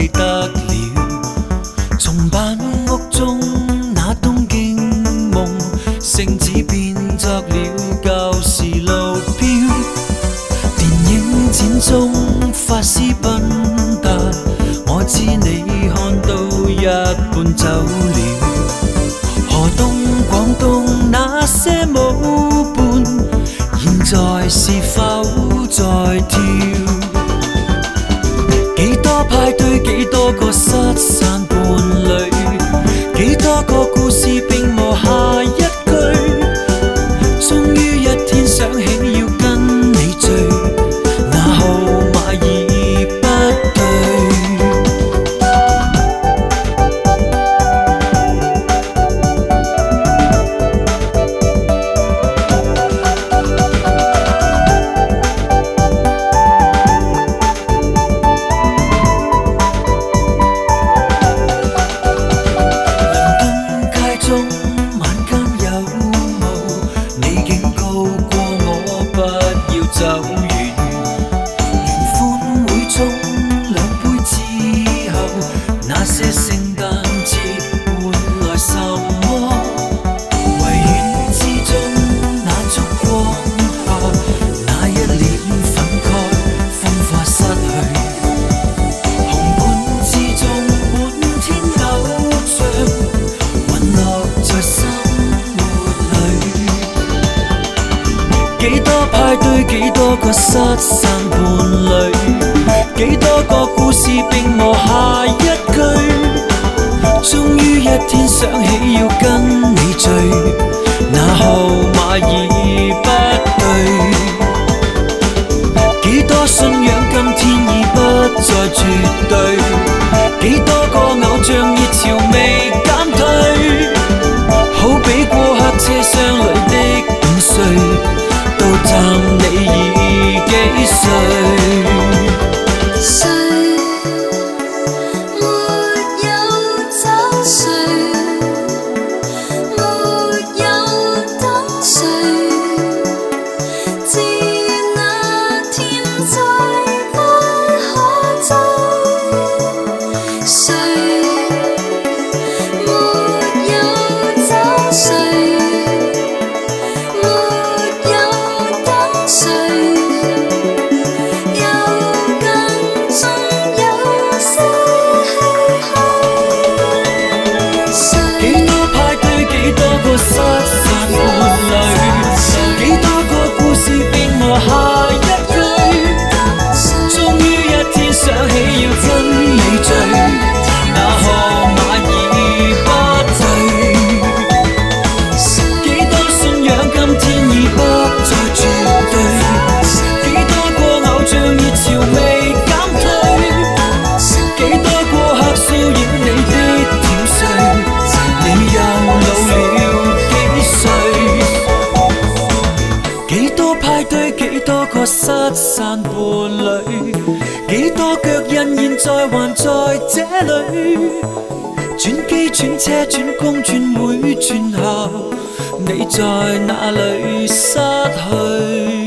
记得了，重版屋中那东京梦，圣子变作了旧时路标。电影展中发丝奔达，我知你看到一半走了。河东广东那些舞伴，现在是否在跳？几多派对，几多个失散伴侣，几多个故事并无下一句。终於一天想起要跟你聚，那號碼已不對。走遠，聯歡會中兩杯之後，那些聖誕節換來什麼？維園之中那燭光下，那一臉憤慨風化失去。紅館之中滿天偶像，隕落在生活裏。幾多派對，幾多個失散伴侶，幾多個故事並無下一句。終於一天想起要跟你聚，那號碼已不對。幾多信仰今天已不再絕對，幾多個偶像熱潮未減退。好比過客車廂裏的午睡，到站你已幾歲？ 誰沒有找誰，沒有等誰，自那天再不可追。誰沒有找誰？失散伴侶，幾多個故事並無下一句。終於一天想起要跟你聚，那號碼已不對。幾多信仰今天已不再絕對，幾多個偶像熱潮未減退，幾多過客笑影你的跳睡，你又老了。幾多派對，幾多個失散伴侶，幾多腳印現在還在這裏。轉機轉車轉工轉會轉校，你在哪裏失去？